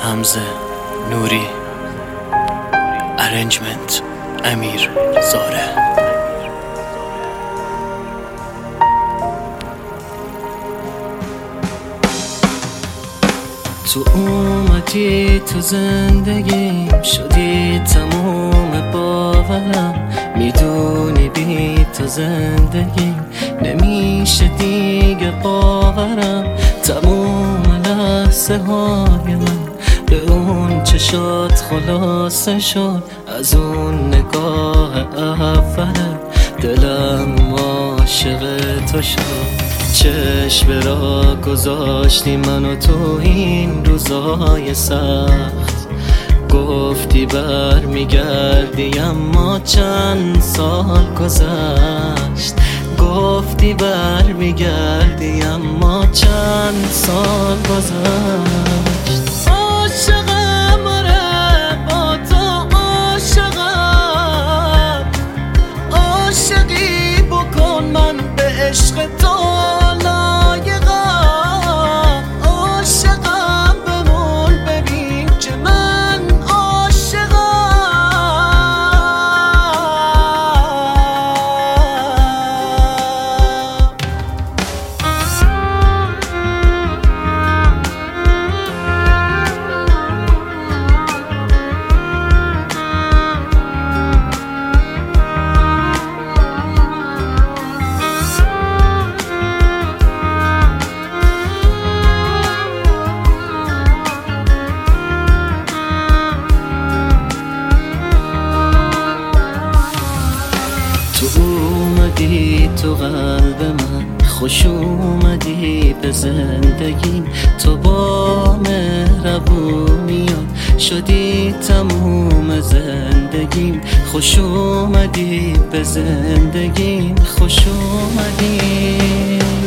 حمزه نوری، ارنجمنت امیر زاره. تو اومدی تو زندگیم، شدی تموم باورم. میدونی بی تو زندگیم نمیشه دیگه باورم. تموم لحظه های من به اون چه شد خلاصه شد از اون نگاه اولت. دلم عاشق تو شد، چشم را گذاشتی منو تو این روزای سخت. گفتی بر میگردی اما چند سال گذشت. گفتی بر میگردی اما چند سال گذشت. عاشقم آره با تو عاشقم، عاشقی بکن من به عشق تو لایقم. عاشقم بمون ببین که من عاشقم. تو اومدی تو قلب من، خوش اومدی به زندگیم. تو با مهربونیات شدی تموم زندگیم. خوش اومدی به زندگیم، خوش اومدی.